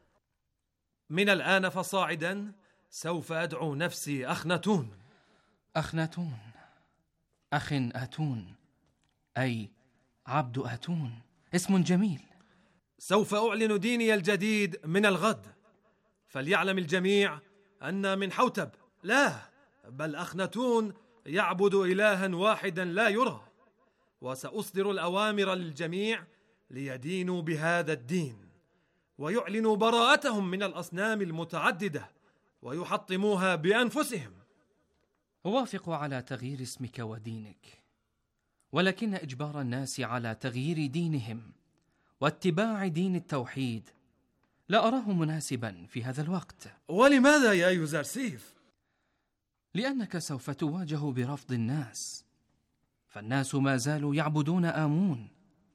من الآن فصاعدا سوف أدعو نفسي أخناتون. أخناتون، أخ آتون، أي عبد آتون، اسم جميل. سوف أعلن ديني الجديد من الغد، فليعلم الجميع أن من حوتب لا، بل أخناتون يعبد إلها واحدا لا يرى، وسأصدر الأوامر للجميع ليدينوا بهذا الدين، ويعلنوا براءتهم من الأصنام المتعددة ويحطموها بأنفسهم. أوافق على تغيير اسمك ودينك، ولكن إجبار الناس على تغيير دينهم واتباع دين التوحيد لا أراه مناسبا في هذا الوقت. ولماذا يا يوزرسيف؟ لأنك سوف تواجه برفض الناس، فالناس ما زالوا يعبدون آمون،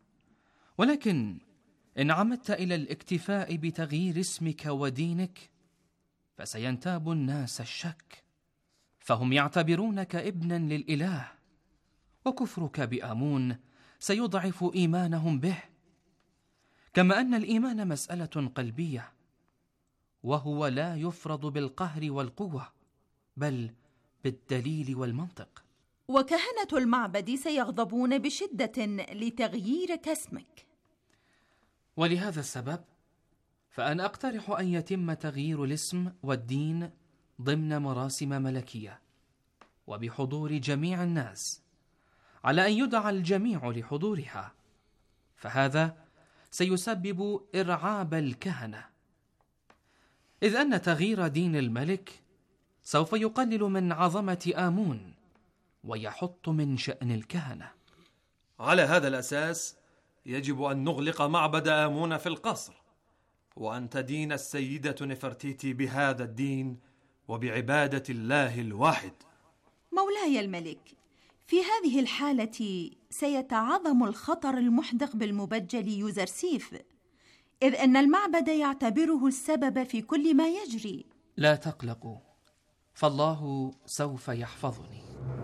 ولكن إن عمدت إلى الاكتفاء بتغيير اسمك ودينك فسينتاب الناس الشك، فهم يعتبرونك ابنا للإله، وكفرك بآمون سيضعف إيمانهم به، كما أن الإيمان مسألة قلبية، وهو لا يفرض بالقهر والقوة، بل بالدليل والمنطق. وكهنة المعبد سيغضبون بشدة لتغييرك اسمك. ولهذا السبب فأنا أقترح أن يتم تغيير الاسم والدين ضمن مراسم ملكية، وبحضور جميع الناس، على أن يدعى الجميع لحضورها، فهذا سيسبب إرعاب الكهنة، إذ أن تغيير دين الملك سوف يقلل من عظمة آمون ويحط من شأن الكهنة. على هذا الأساس يجب أن نغلق معبد آمون في القصر، وأن تدين السيدة نفرتيتي بهذا الدين وبعبادة الله الواحد. مولاي الملك، في هذه الحالة سيتعاظم الخطر المحدق بالمبجل يوزرسيف، إذ أن المعبد يعتبره السبب في كل ما يجري. لا تقلقوا، فالله سوف يحفظني.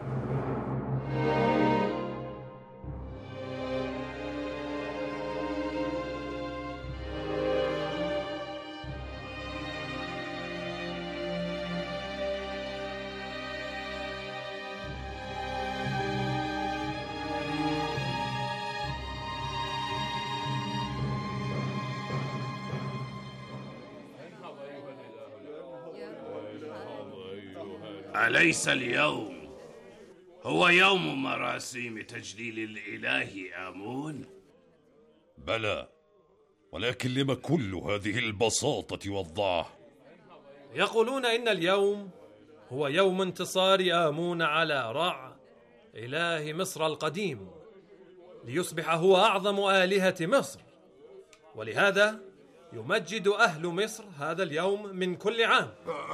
أليس اليوم هو يوم مراسيم تجليل الإله آمون؟ بلى، ولكن لما كل هذه البساطة والضعف؟ يقولون إن اليوم هو يوم انتصار آمون على رع إله مصر القديم، ليصبح هو أعظم آلهة مصر، ولهذا يمجد أهل مصر هذا اليوم من كل عام.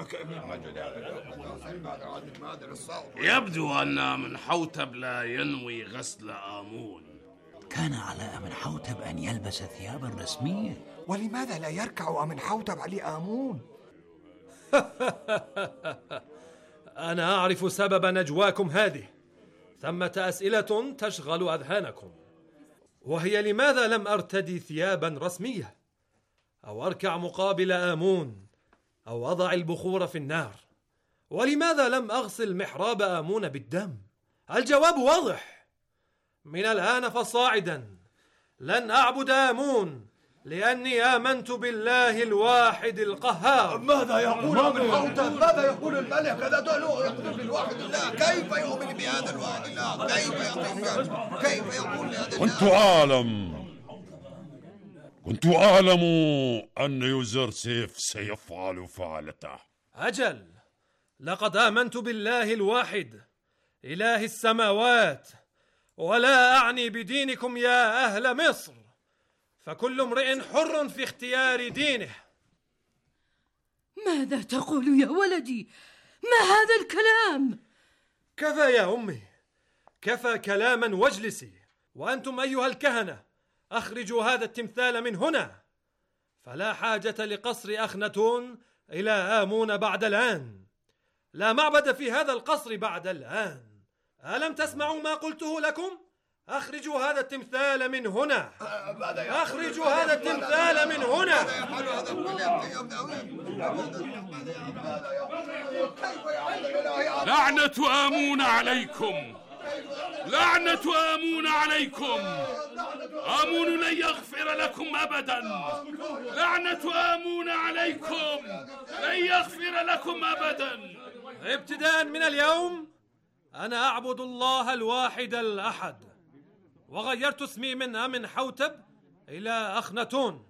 يبدو أن أمنحوتب لا ينوي غسل آمون. كان على أمنحوتب أن يلبس ثيابا رسمية. ولماذا لا يركع أمنحوتب على آمون؟ أنا أعرف سبب نجواكم هذه. ثمة أسئلة تشغل أذهانكم، وهي لماذا لم أرتدي ثيابا رسمية، أو أركع مقابل آمون، أو أضع البخور في النار؟ ولماذا لم أغسل محراب آمون بالدم؟ الجواب واضح. من الآن فصاعدا لن أعبد آمون، لأني آمنت بالله الواحد القهار. ماذا يقول أمنحوتب؟ ماذا يقول الملك؟ هذا دعوه يقول بالواحد الله. كيف يؤمن بهذا الواحد الله؟ كيف يقول بهذا الله؟ كنت أعلم أن يوزرسيف سيفعل فعلته. أجل، لقد آمنت بالله الواحد إله السماوات، ولا أعني بدينكم يا أهل مصر، فكل امرئ حر في اختيار دينه. ماذا تقول يا ولدي؟ ما هذا الكلام؟ كفى يا أمي، كفى كلاما واجلسي. وأنتم أيها الكهنة أخرجوا هذا التمثال من هنا، فلا حاجة لقصر أخناتون إلى آمون بعد الآن. لا معبد في هذا القصر بعد الآن. ألم تسمعوا ما قلته لكم؟ أخرجوا هذا التمثال من هنا. أخرجوا هذا التمثال من هنا. لعنة آمون عليكم، لعنة آمون عليكم. آمون لن يغفر لكم أبدا. لعنة آمون عليكم، لن يغفر لكم أبدا. ابتداء من اليوم أنا أعبد الله الواحد الأحد، وغيرت اسمي من أمنحوتب إلى أخناتون.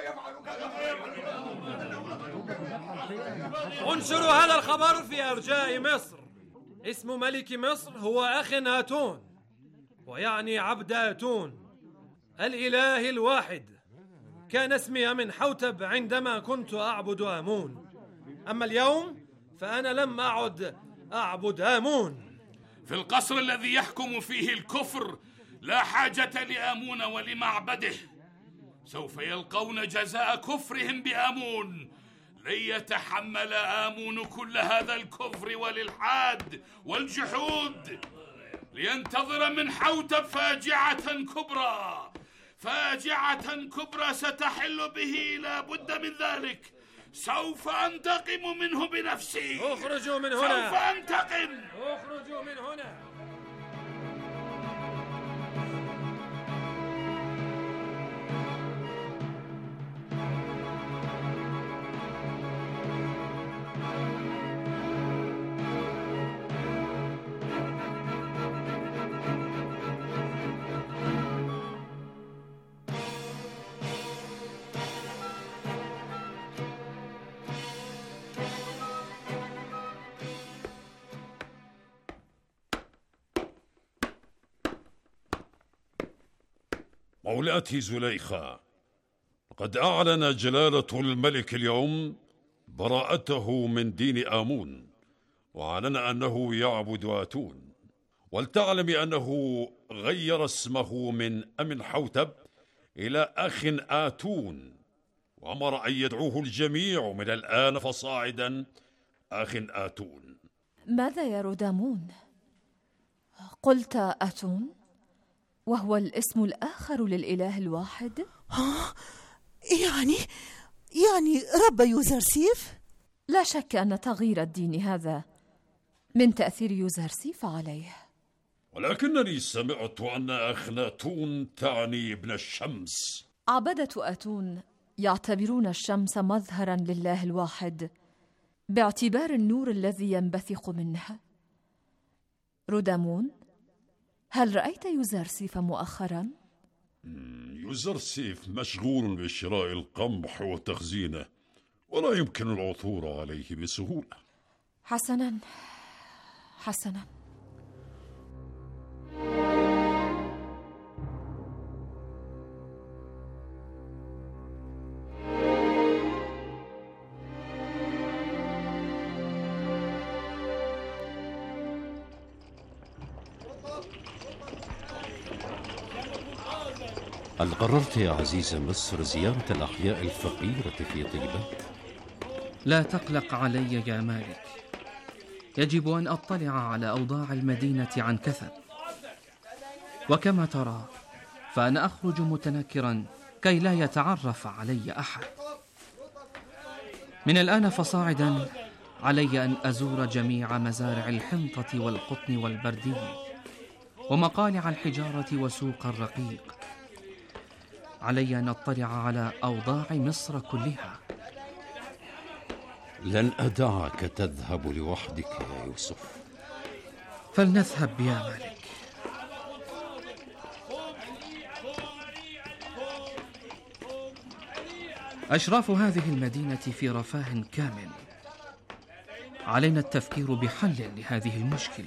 انشروا هذا الخبر في أرجاء مصر. اسم ملك مصر هو أخناتون، ويعني عبد آتون، الإله الواحد. كان اسمي أمنحوتب عندما كنت أعبد آمون، أما اليوم فأنا لم أعد أعبد آمون. في القصر الذي يحكم فيه الكفر لا حاجة لآمون ولمعبده. سوف يلقون جزاء كفرهم بآمون. لن يتحمل آمون كل هذا الكفر والإلحاد والجحود. لينتظر أمنحوتب فاجعة كبرى، فاجعة كبرى ستحل به، لا بد من ذلك. سوف أنتقم منه بنفسي. اخرجوا من هنا. سوف أنتقم. اخرجوا من هنا. مولاتي زليخة، قد أعلن جلالة الملك اليوم براءته من دين آمون، وأعلن أنه يعبد آتون. ولتعلم أنه غير اسمه من أمنحوتب إلى أخ آتون، وأمر أن يدعوه الجميع من الآن فصاعدا أخ آتون. ماذا يا رودامون؟ قلت آتون، وهو الاسم الآخر للإله الواحد؟ يعني رب يوزرسيف؟ لا شك أن تغيير الدين هذا من تأثير يوزرسيف عليه. ولكنني سمعت أن أخناتون تعني ابن الشمس. عبدة آتون يعتبرون الشمس مظهرا لله الواحد باعتبار النور الذي ينبثق منها. رودامون، هل رأيت يوزرسيف مؤخرا؟ يوزرسيف مشغول بشراء القمح وتخزينه، ولا يمكن العثور عليه بسهولة. حسنا حسنا. هل قررت يا عزيز مصر زيارة الأحياء الفقيرة في طيبة؟ لا تقلق علي يا مالك، يجب أن أطلع على أوضاع المدينة عن كثب، وكما ترى فأنا أخرج متنكرا كي لا يتعرف علي أحد. من الآن فصاعدا علي أن أزور جميع مزارع الحنطة والقطن والبردي ومقالع الحجارة وسوق الرقيق. علي أن أطلع على أوضاع مصر كلها. لن أدعك تذهب لوحدك يا يوسف. فلنذهب يا مالك. أشراف هذه المدينة في رفاه كامل. علينا التفكير بحل لهذه المشكلة.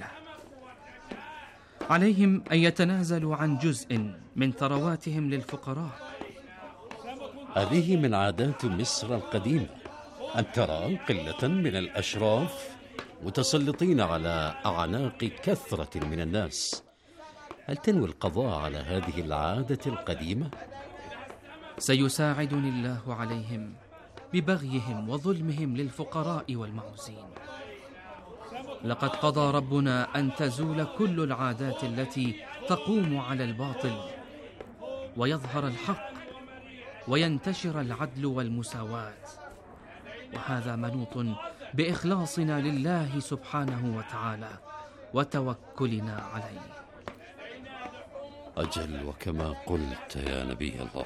عليهم أن يتنازلوا عن جزء من ثرواتهم للفقراء. هذه من عادات مصر القديمة، أن ترى قلة من الأشراف متسلطين على أعناق كثرة من الناس. هل تنوي القضاء على هذه العادة القديمة؟ سيساعدني الله عليهم ببغيهم وظلمهم للفقراء والمعوزين. لقد قضى ربنا أن تزول كل العادات التي تقوم على الباطل، ويظهر الحق، وينتشر العدل والمساواة، وهذا منوط بإخلاصنا لله سبحانه وتعالى وتوكلنا عليه. أجل، وكما قلت يا نبي الله.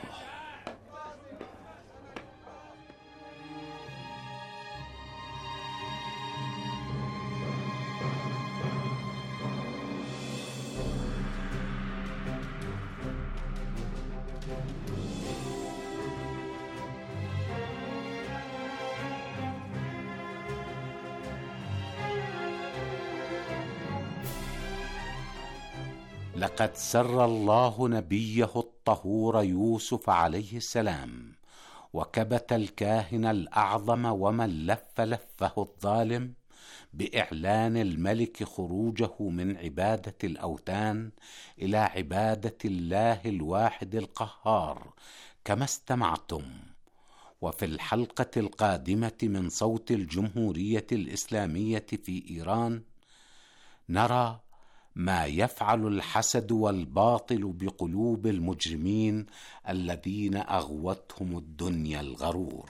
لقد سر الله نبيه الطهور يوسف عليه السلام، وكبت الكاهن الأعظم ومن لف لفه الظالم بإعلان الملك خروجه من عبادة الأوثان إلى عبادة الله الواحد القهار، كما استمعتم. وفي الحلقة القادمة من صوت الجمهورية الإسلامية في إيران نرى ما يفعل الحسد والباطل بقلوب المجرمين الذين أغوتهم الدنيا الغرور.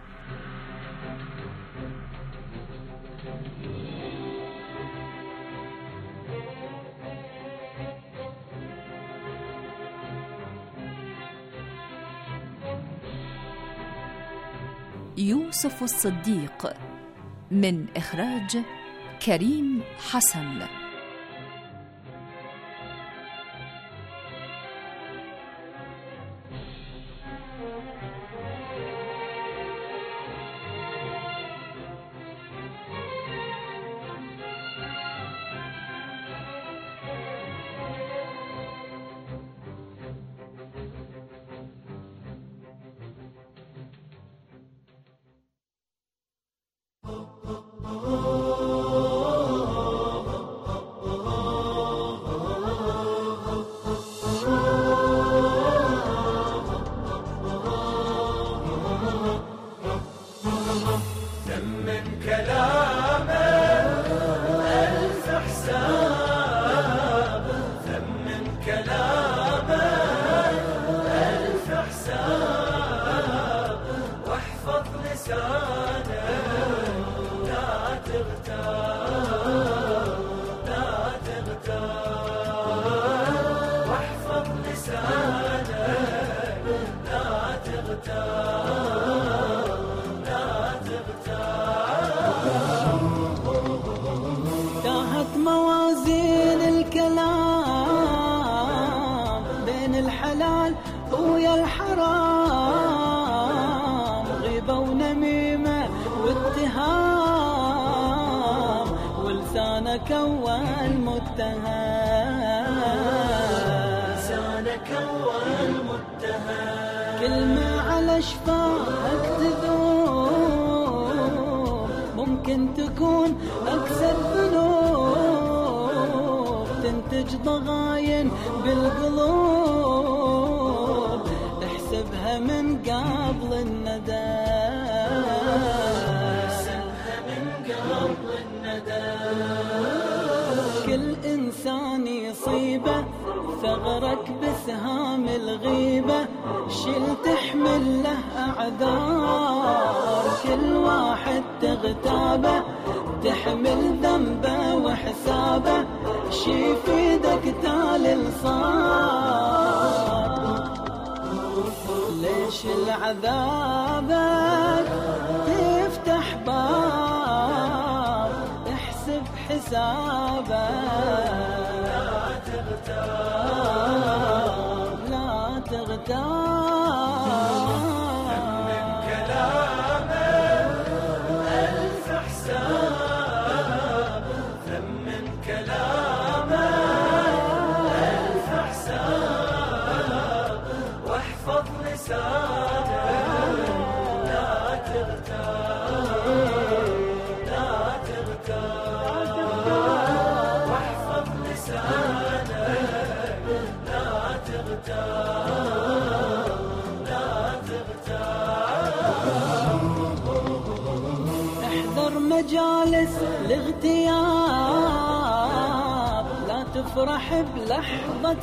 يوسف الصديق، من إخراج كريم حسن. أخويا الحرام غيبة ونميمة واتهام ولسانك أول متهم لسانك أول متهم كلمة على شفاك تذوب ممكن تكون أكثر ذنوب تنتج ضغاين بالقلوب احسبها من قبل الندى احسبها من قبل الندى كل إنسان يصيبه ثغرك بسهام الغيبة شل تحمل له أعذار كل واحد تغتابه تحمل ذنبه وحسابه شي في ايدك تالي صار ليش العذابك تفتح باب احسب حسابك لا تغتاب من كلامك ألف حساب ثمن كلامك ألف حساب واحفظ لسانك لا تغتاب لا تغتاب واحفظ لسانك لا تغتاب لا تغتاب احذر مجالس الاغتياب لا تفرح بلحظة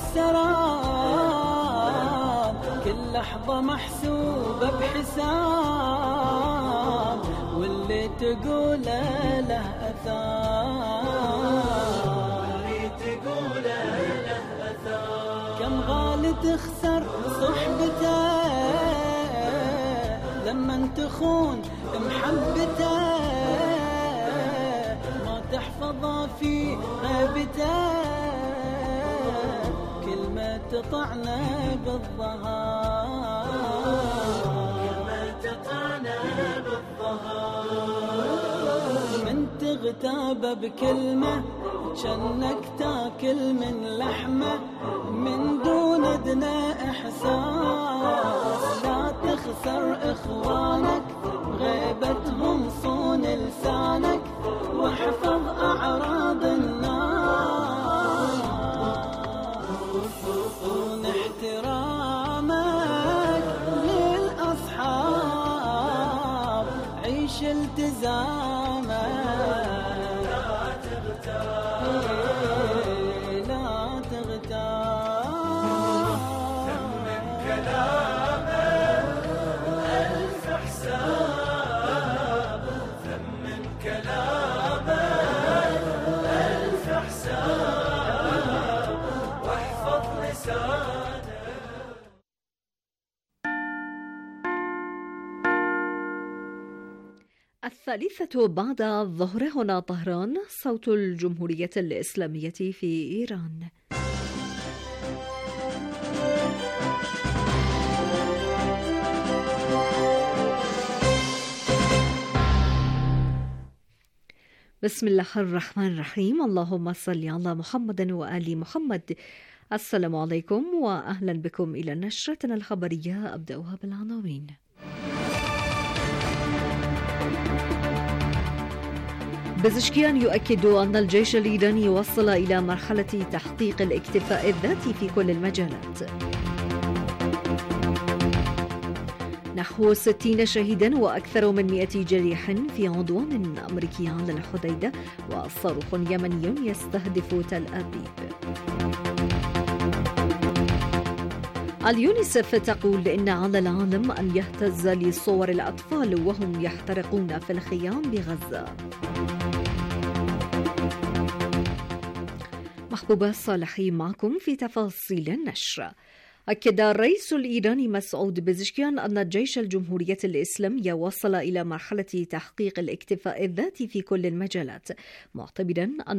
سراب كل لحظة محسوبة بحساب واللي تقوله له أثار واللي تقوله له أثار كم غالي تخسر صحبته لما تخون محبته ما تحفظه في غيبته كلمة تطعنا بالظهر كلمة تطعنا بالظهر من تغتاب بكلمة شنك تاكل من لحمة من دون أدنى إحساس لا تخسر إخوانك غيبتهم صون لسانك واحفظ أعراض الناس صون احترامك للأصحاب عيش التزامك لا تغتاب لا تغتاب ثمن كلامك ألف حساب ثمن كلامك ألف حساب واحفظ لسانك الثالثة بعد الظهر هنا طهران صوت الجمهورية الإسلامية في إيران. بسم الله الرحمن الرحيم. اللهم صل على محمد وآل محمد. السلام عليكم وأهلا بكم إلى نشرتنا الخبرية. أبدأها بالعناوين. بزشكيان يؤكد أن الجيش الإيراني وصل إلى مرحلة تحقيق الاكتفاء الذاتي في كل المجالات. نحو 60 شهيدا وأكثر من 100 جريح في عدوان أمريكي على الحديدة وصاروخ يمني يستهدف تل أبيب. اليونيسف تقول إن على العالم أن يهتز لصور الأطفال وهم يحترقون في الخيام بغزة. محبوبة صالحي معكم في تفاصيل النشر. أكد الرئيس الإيراني مسعود بزشكيان أن الجيش الجمهورية الإسلامية وصل إلى مرحلة تحقيق الاكتفاء الذاتي في كل المجالات، معتبرا أن